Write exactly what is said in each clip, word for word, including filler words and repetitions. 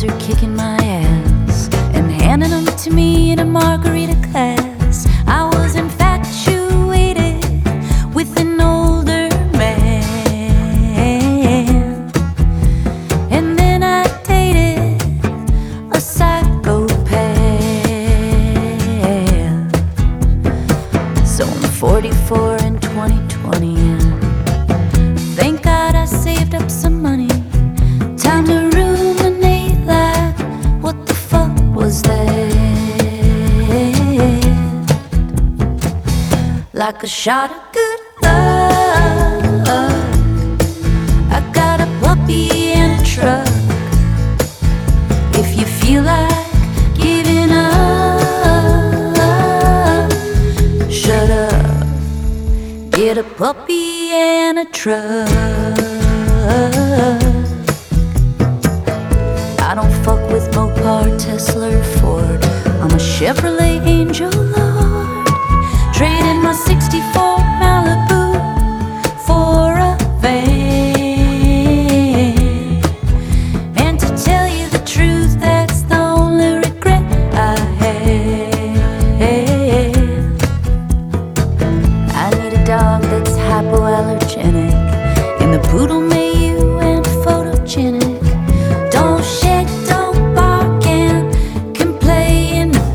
are kicking my ass and handing them to me in a margarita glass. I was infatuated with an older man, and then I dated a psychopath. So I'm forty-four in twenty twenty, and thank God I saved up some money. Time to ruminate, like, what the fuck was that? Like a shot of good luck, I got a puppy and a truck. If you feel like giving up, shut up, get a puppy and a truck. I don't fuck with Mopar, Tesla, or Ford. I'm a Chevrolet Angel Lord, trading my sixty-four Malibu for a van. And to tell you the truth, that's the only regret I have. I need a dog that's hypoallergenic, and the poodle Mayu and photogenic. Don't shake, don't bark, and can play in the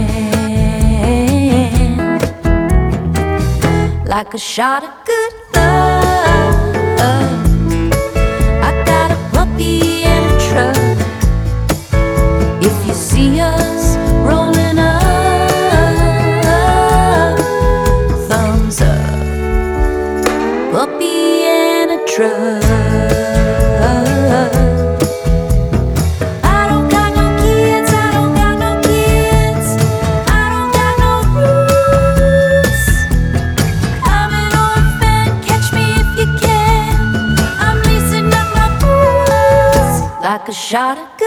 band. Like a shot of good luck, I got a puppy and a truck. If you see us rolling up, thumbs up, puppy and a truck. Like a shot of